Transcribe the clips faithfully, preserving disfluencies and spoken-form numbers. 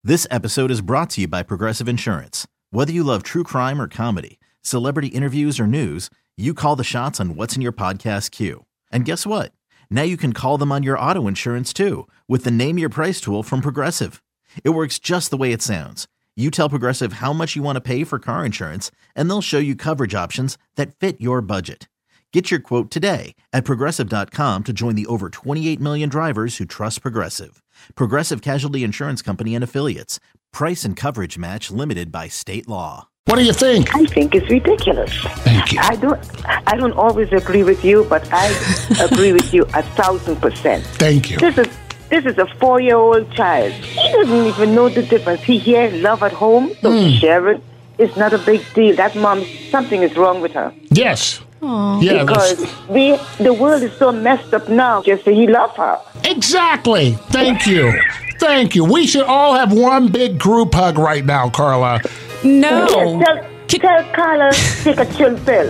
This episode is brought to you by Progressive Insurance. Whether you love true crime or comedy, celebrity interviews or news, you call the shots on what's in your podcast queue. And guess what? Now you can call them on your auto insurance too with the Name Your Price tool from Progressive. It works just the way it sounds. You tell Progressive how much you want to pay for car insurance, and they'll show you coverage options that fit your budget. Get your quote today at Progressive dot com to join the over twenty-eight million drivers who trust Progressive. Progressive Casualty Insurance Company and Affiliates. Price and coverage match limited by state law. What do you think? I think it's ridiculous. Thank you. I don't I don't always agree with you, but I agree with you a thousand percent. Thank you. This is this is a four-year-old child. He doesn't even know the difference. He hears love at home, so Mm. he share it. It's not a big deal. That mom, something is wrong with her. Yes. Aww. Yeah, Because that's- we, the world is so messed up now. Just say he loves her. exactly. Thank you. Thank you. We should all have one big group hug right now, Carla. No. Yes, tell, tell Carla take a chill pill.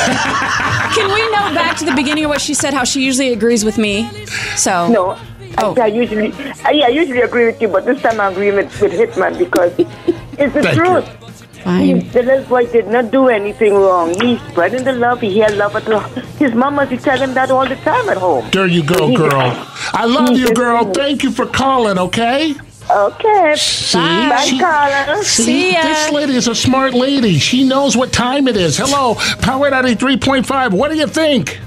Can we know back to the beginning of what she said, how she usually agrees with me? So. No. Oh. I, I usually, I, yeah, I usually agree with you, but this time I agree with, with Hitman because it's the Thank truth. you. He, Fine. the little boy did not do anything wrong. He's spreading the love. He had love at the, his mama used to tell him that all the time at home. There you go, girl. I love you, girl. Thank you for calling, okay? Okay. See? Bye, She- Carla. See, See ya. this lady is a smart lady. She knows what time it is. Hello, Power ninety-three point five. What do you think?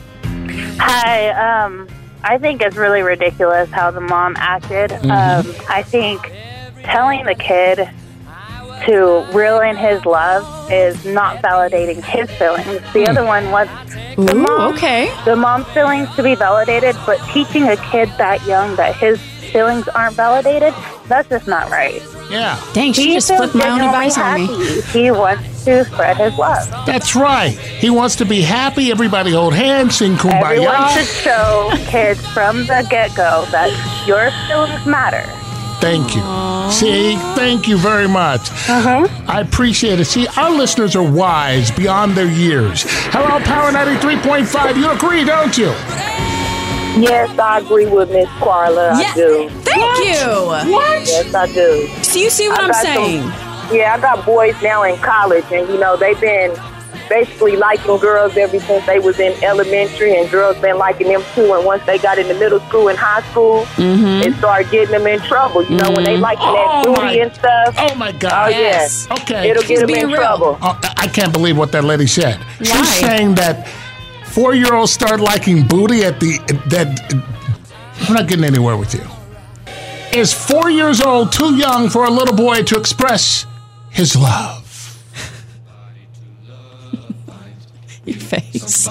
Hi, um, I think it's really ridiculous how the mom acted. Um, I think telling the kid to reel in his love is not validating his feelings. The other one was the Ooh, mom, okay. the mom's feelings to be validated, but teaching a kid that young that his feelings aren't validated, that's just not right. Yeah, Dang, she He just feels flipped my own genuinely advice on me. happy. He wants to spread his love. that's right. He wants to be happy. Everybody hold hands, sing Everyone kumbaya. should show kids from the get-go that your feelings matter. Thank you. See, thank you very much. Uh-huh. I appreciate it. See, our listeners are wise beyond their years. Hello, Power ninety-three point five. You agree, don't you? Yes, I agree with Miss Carla. Yeah. I do. Thank you. Yes, I do. So you see what I I'm got saying? some- yeah, I got boys now in college, and you know they've been basically liking girls ever since they was in elementary, and girls been liking them too. And once they got into middle school and high school, it started getting them in trouble. You know, when they liking that Oh, booty my- and stuff. Oh, my God. Oh, Yes. yeah. Okay. It'll get them being in real. trouble. Oh, I can't believe what that lady said. Why? She's saying that four-year-olds start liking booty at the that. I'm not getting anywhere with you. Is four years old too young for a little boy to express his love? Your face.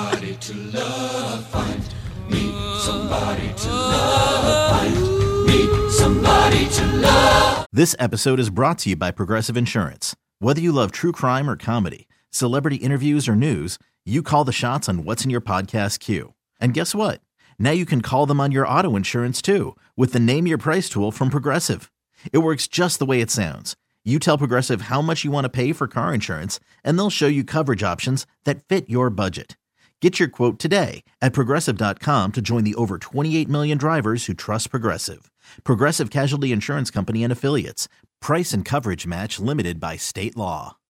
This episode is brought to you by Progressive Insurance. Whether you love true crime or comedy, celebrity interviews or news, you call the shots on what's in your podcast queue. And guess what? Now you can call them on your auto insurance too with the Name Your Price tool from Progressive. It works just the way it sounds. You tell Progressive how much you want to pay for car insurance, and they'll show you coverage options that fit your budget. Get your quote today at Progressive dot com to join the over twenty-eight million drivers who trust Progressive. Progressive Casualty Insurance Company and Affiliates. Price and coverage match limited by state law.